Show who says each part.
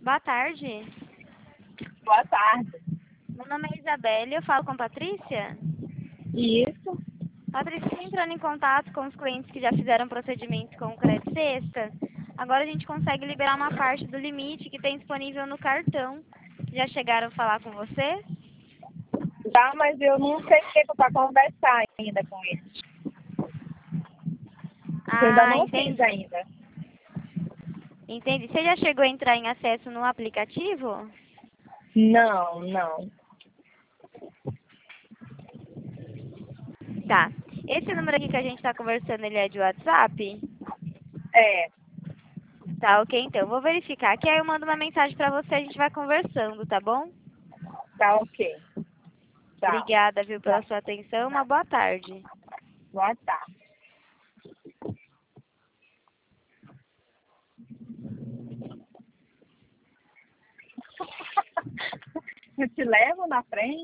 Speaker 1: Boa tarde.
Speaker 2: Boa tarde.
Speaker 1: Meu nome é Isabelle, eu falo com Patrícia.
Speaker 2: Isso.
Speaker 1: Patrícia, você entrando em contato com os clientes que já fizeram procedimentos com o Crédito Sexta. Agora a gente consegue liberar uma parte do limite que tem disponível no cartão. Já chegaram a falar com você?
Speaker 2: Já, mas eu não sei o que é para conversar ainda com eles. Eu ainda
Speaker 1: Ah,
Speaker 2: não fiz
Speaker 1: entendi.
Speaker 2: ainda.
Speaker 1: Entendi. Você já chegou a entrar em acesso no aplicativo?
Speaker 2: Não.
Speaker 1: Tá. Esse número aqui que a gente está conversando, ele é de WhatsApp?
Speaker 2: É,
Speaker 1: Tá, ok, então. Eu vou verificar que aí eu mando uma mensagem pra você e a gente vai conversando, tá bom?
Speaker 2: tá ok. Tá.
Speaker 1: Obrigada, viu, pela
Speaker 2: Tá.
Speaker 1: sua atenção. Uma boa tarde.
Speaker 2: Boa tarde. Eu te levo na frente.